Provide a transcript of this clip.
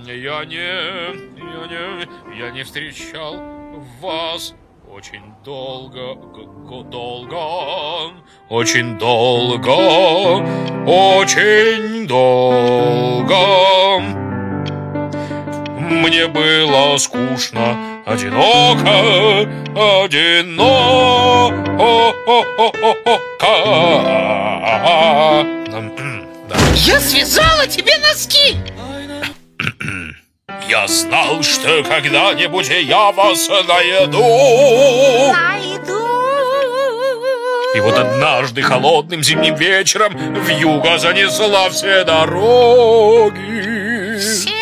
Я не встречал вас очень долго, очень долго, очень долго. Мне было скучно, одиноко. Я связала тебе носки. Я знал, что когда-нибудь я вас найду. И вот однажды холодным зимним вечером вьюга занесла все дороги.